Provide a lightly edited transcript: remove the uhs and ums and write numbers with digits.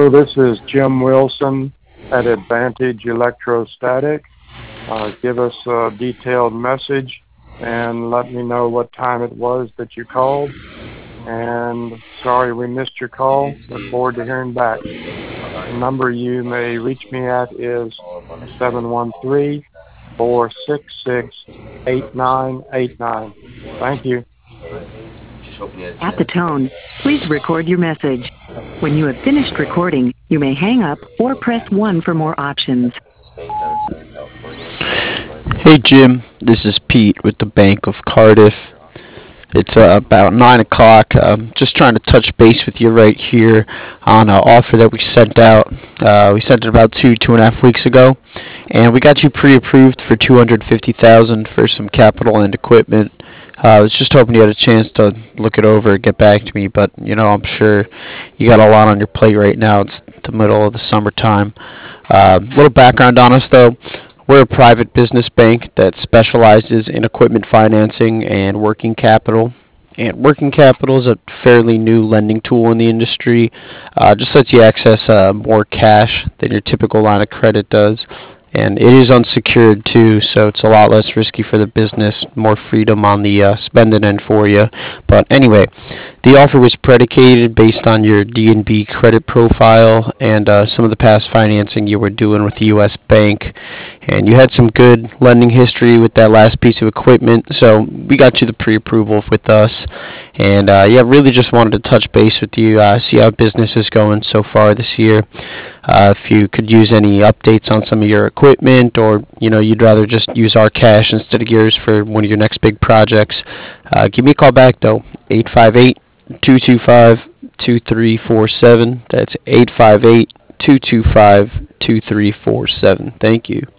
Hello, this is Jim Wilson at Advantage Electrostatic. Give us a detailed message and let me know what time it was that you called. And sorry we missed your call. Look forward to hearing back. The number you may reach me at is 713-466-8989. Thank you. At the tone, please record your message. When you have finished recording, you may hang up or press 1 for more options. Hey Jim, this is Pete with the Bank of Cardiff. It's about 9 o'clock. Just trying to touch base with you right here on an offer that we sent out. We sent it about 2.5 weeks ago, and we got you pre-approved for $250,000 for some capital and equipment. I was just hoping you had a chance to look it over and get back to me, but I'm sure you got a lot on your plate right now. It's the middle of the summertime. Little background on us, though. We're a private business bank that specializes in equipment financing and working capital. And working capital is a fairly new lending tool in the industry. Just lets you access more cash than your typical line of credit does. And it is unsecured too, so it's a lot less risky for the business, more freedom on the spending end for you. But anyway, the offer was predicated based on your D&B credit profile and some of the past financing you were doing with the U.S. Bank. And you had some good lending history with that last piece of equipment, so we got you the pre-approval with us. And really just wanted to touch base with you, see how business is going so far this year. If you could use any updates on some of your equipment, or you'd rather just use our cash instead of yours for one of your next big projects, give me a call back though. 858-225-2347. That's 858-225-2347. Thank you.